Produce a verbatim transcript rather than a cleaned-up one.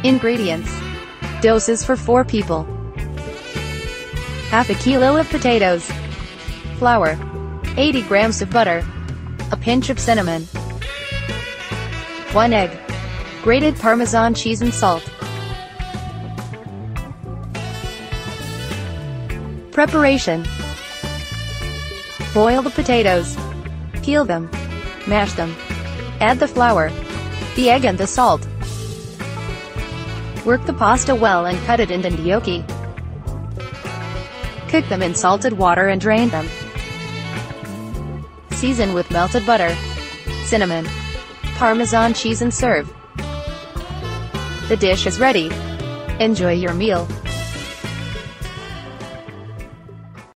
Ingredients. Doses for four people. Half a kilo of potatoes. Flour. eighty grams of butter. A pinch of cinnamon. One egg. Grated Parmesan cheese and salt. Preparation. Boil the potatoes. Peel them. Mash them. Add the flour, the egg and the salt. Work the pasta well and cut it into gnocchi. Cook them in salted water and drain them. Season with melted butter, cinnamon, Parmesan cheese and serve. The dish is ready. Enjoy your meal.